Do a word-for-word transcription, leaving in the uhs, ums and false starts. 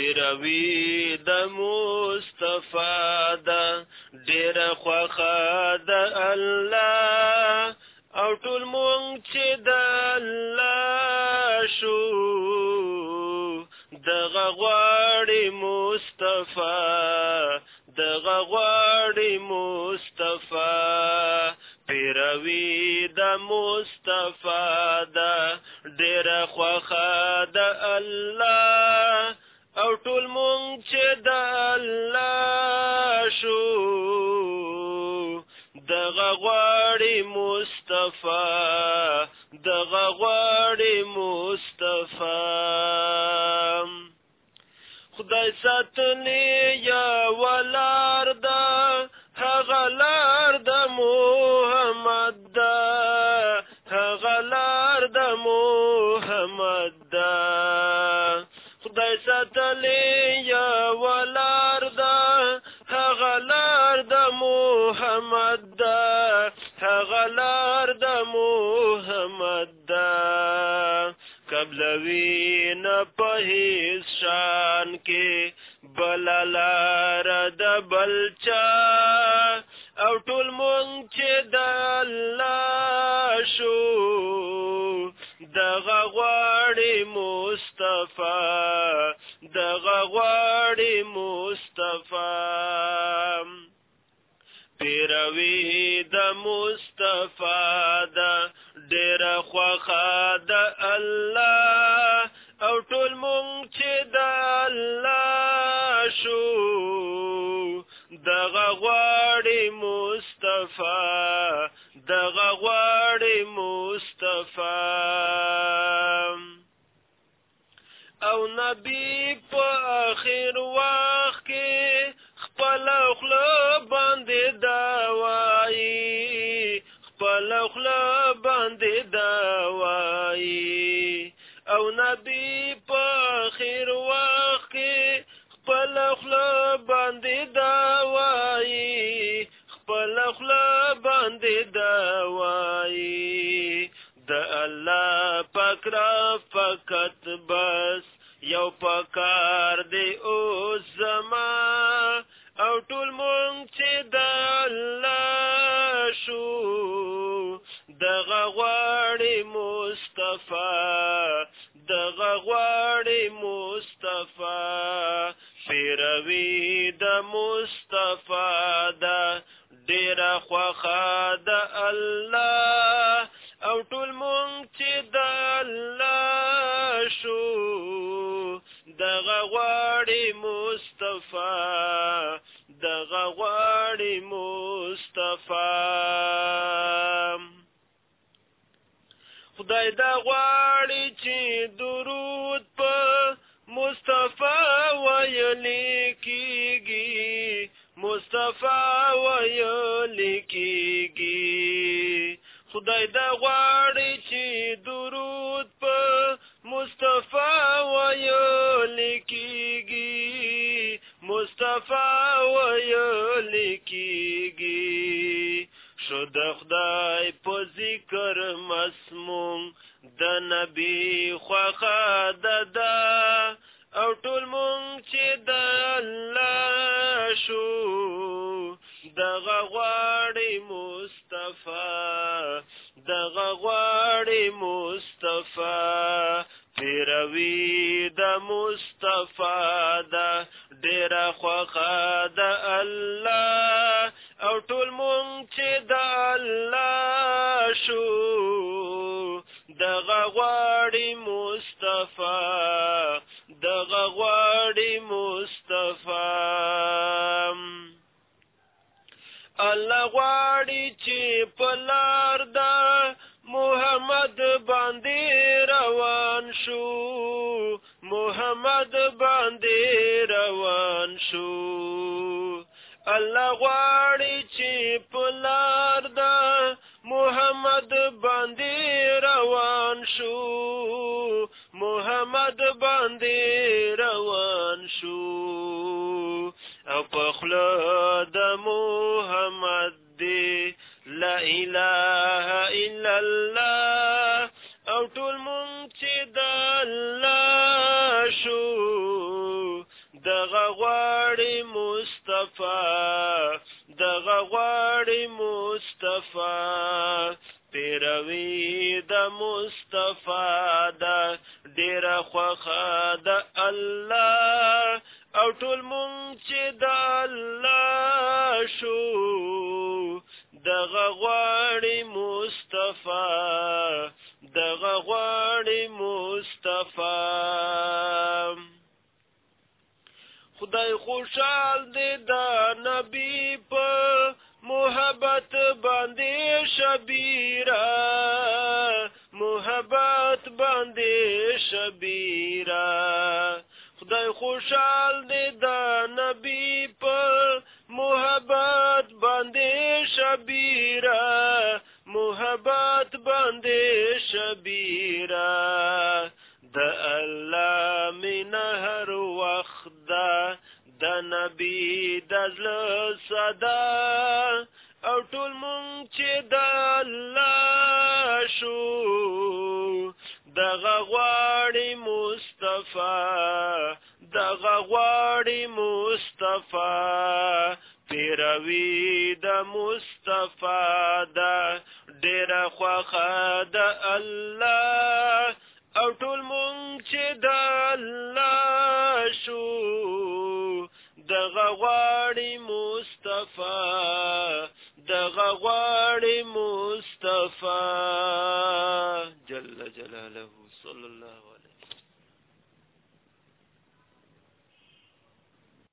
پیروي د مصطفی ده ډېره خوښه د الله او ټول مونږ چې د الله شو دغه غواړي مصطفی دغه غواړي مصطفی پیروي د مصطفی ده ډېره خوښه د الله او ټول مونږ چې د الله شو دغه غواړي مصطفی دغه غواړي مصطفی خدای ساتلی یوه لار ده هغه لار د محمد ده هغه لار د محمد ده خدای ساتلی یوه لار ده هغه لار د محمد ده هغه لار د محمد ده قبلوي نه په هیڅ شان کې بله لاره د بل چا او ټول مونږ چې د الله شو دغه غواړي مصطفی دغه غواړي مصطفی پیروي د مصطفی ده ډېره خوښه د الله او ټول مونږ چې د الله شو دغه غواړي مصطفی دغه غواړي مصطفی او نبی په آخر وخت کې خپل خوله باندې دا وایي خپل خوله باندې دا وایي او نبی په آخر وخت کې خپل خوله باندې دا وایي خپل خوله باندې دا وایي د الله پاک را فقط بس یو پکار دی اوس زما او ټول مونږ چې د الله شو دغه غواړي مصطفی دغه غواړي مصطفی پیروي د مصطفی ده ډېره خوښه د الله او ټول مونږ چې د الله شو دغه غواړي مصطفی دغه غواړي مصطفی خدای دا غواړي چې درود په مصطفی ویلی کیږي مصطفی ویلی کیږي خدای دا غواړي چې درود په مصطفی ویلی کیږي مصطفی ویلی کیږي شو د خدای په ذکر مسموم د نبی خوښه ده ده او ټول مونږ چې د الله شو دغه غواړي مصطفی دغه غواړي مصطفی پیروي د مصطفی ده ډېره خوښه د الله او ټول مونږ چې د الله شو دغه غواړي مصطفی دغه غواړي مصطفی الله غواړي چې په لار ده محمد باندې روان شو محمد باندې روان شو الله غواړي چې په لار ده محمد باندې روان شو محمد باندې روان شو او په خوله د محمد دی لا اله الا الله او ټول مونږ چې د الله شو دغه غواړي مصطفی دغه غواړي مصطفی پیروي د مصطفی دا ډیره خوښه د الله او ټول مونږ چې د الله شو دغه غواړي مصطفی دغه غواړي مصطفی خدای خوشحال دی د نبی په محبت باندې شبیره محبت باندې شبیره خدای خوشحال دی د نبی په محبت باندې شبیره محبت باندې شبیره د الله مینه هر وخت ده د نبی د زړه صدا او ټول مونږ چې د الله شو دغه غواړي مصطفی دغه غواړي مصطفی پیروي د مصطفی ده ډیره خوښه د الله او ټول مونږ چې د الله شو دغه غواړي مصطفی دغه غواړي مصطفی